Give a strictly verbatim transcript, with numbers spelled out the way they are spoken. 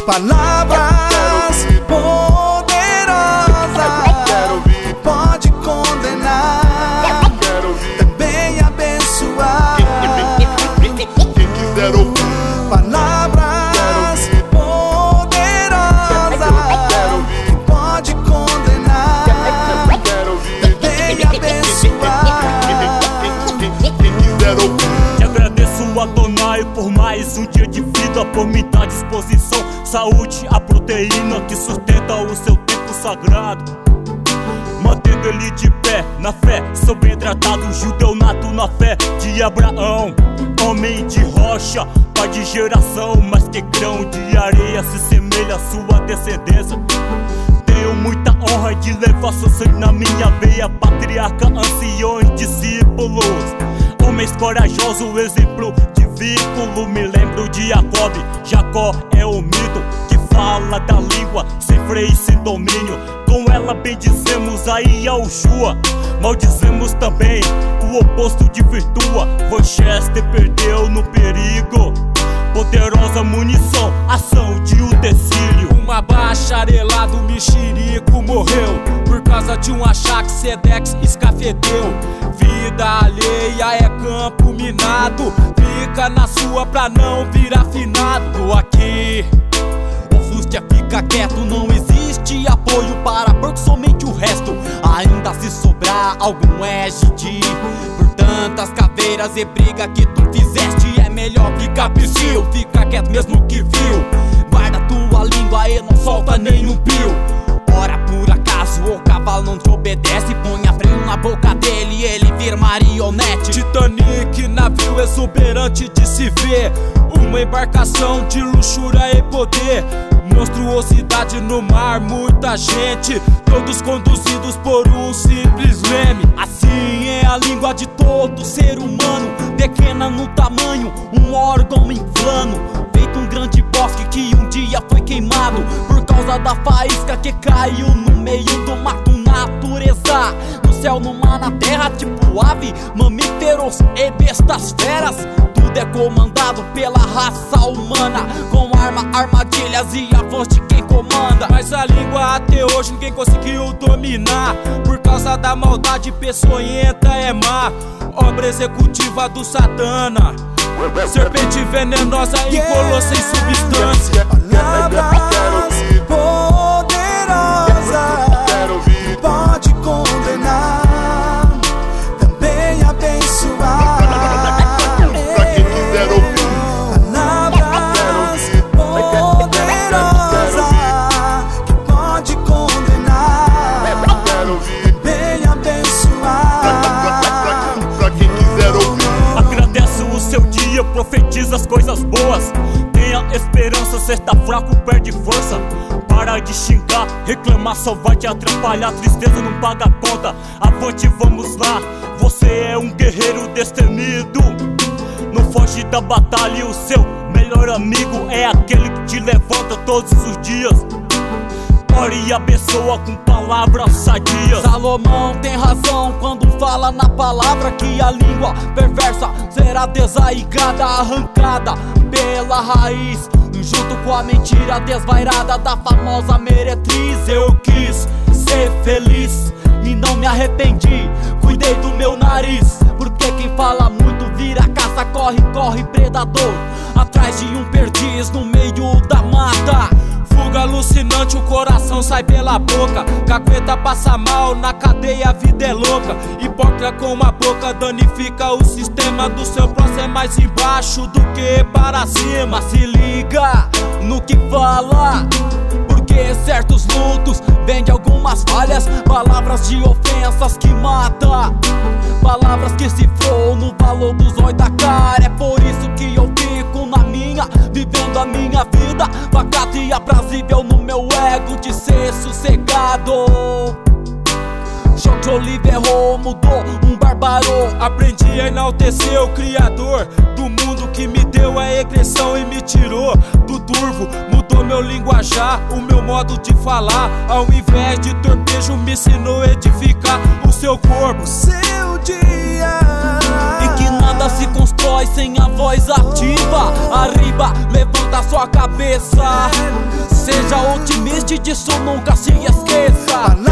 Palavras poderosas pode condenar, também abençoar. Quem quiser ouvir. Palavras poderosas pode condenar, também abençoar. Quem quiser ouvir. Te agradeço, Adonai, por mais um dia de vida, por me dar disposição, saúde, a proteína que sustenta o seu tempo sagrado, mantendo ele de pé na fé. Sou bem tratado, judeu nato na fé de Abraão, homem de rocha, pai de geração, mas que grão de areia se semelha à sua descendência. Tenho muita honra de levar seu sangue na minha veia, patriarca, anciões, discípulos, homens corajosos, exemplo de vínculo. Me lembro de Jacob, Jacó é o mito que fala da língua sem freio e sem domínio. Com ela bendizemos a Yahushua, maldizemos também o oposto de virtua. Manchester perdeu no perigo, poderosa munição, ação de utensílio. Uma bacharelado mexerico morreu por causa de um achaque, Sedex escafedeu. Vida alheia é campo minado, fica na sua pra não vir afinado. Aqui o Fústia fica quieto, não existe apoio para porco, somente o resto. Ainda se sobrar algum égide por tantas caveiras e briga que tu fizeste, é melhor ficar psil. Fica quieto mesmo que viu, guarda tua língua e não solta nenhum pio. Ora por acaso o cavalo não te obedece, ponha freio na boca dele e ele vira marionete. Titanic, navio exuberante de se ver, uma embarcação de luxúria e poder. Monstruosidade no mar, muita gente, todos conduzidos por um simples leme. Assim é a língua de todo ser humano, pequena no tamanho, um órgão inflando, feito um grande bosque que um dia foi queimado por causa da faísca que caiu no meio do mato. Natureza, no céu, no mar, na terra, tipo ave, mamíferos e bestas feras. Tudo é comandado pela raça humana, com arma, armadilhas e a voz de quem comanda. Mas a língua até hoje ninguém conseguiu dominar, por causa da maldade peçonhenta é má, obra executiva do Satana, serpente venenosa incolor sem substância. Palavras poderosas pode condenar, também abençoar. Pra quem quiser ouvir. Palavras poderosas que pode condenar, também abençoar. Pra quem quiser ouvir. Agradece o seu dia, profetiza as coisas boas. Tenha esperança, cê tá fraco, perde força. Para de xingar, reclamar só vai te atrapalhar. Tristeza não paga a conta, avante, vamos lá. Você é um guerreiro destemido, não foge da batalha. E o seu melhor amigo é aquele que te levanta todos os dias. Ore e abençoa com palavras sadias. Salomão tem razão quando fala na palavra que a língua perversa será desaigada, arrancada pela raiz, junto com a mentira desvairada da famosa meretriz. Eu quis ser feliz e não me arrependi, cuidei do meu nariz, porque quem fala muito vira caça, corre, corre predador, atrás de um perdiz no meio da mata. Fuga alucinante, o coração sai pela boca, cagueta passa mal, na cadeia a vida é louca. Hipócrita com uma boca danifica o sistema do seu próximo, é mais embaixo do que para cima. Se liga no que fala, porque certos lutos vêm de algumas falhas, palavras de ofensas que mata, palavras que cifrou no valor dos olhos da cara. É por isso que eu fico na minha, vivendo a minha vida pacata e aprazível no meu ego de ser sossegado. Jorge Oliver errou, mudou, um bárbaro. Aprendi a enaltecer o Criador do mundo que me deu a egressão e me tirou do turvo. Mudou meu linguajar, o meu modo de falar. Ao invés de torpejo me ensinou a edificar o seu corpo, seu dia, e que nada Nada se constrói sem a voz ativa. Arriba, levanta sua cabeça. Seja otimista e disso nunca se esqueça.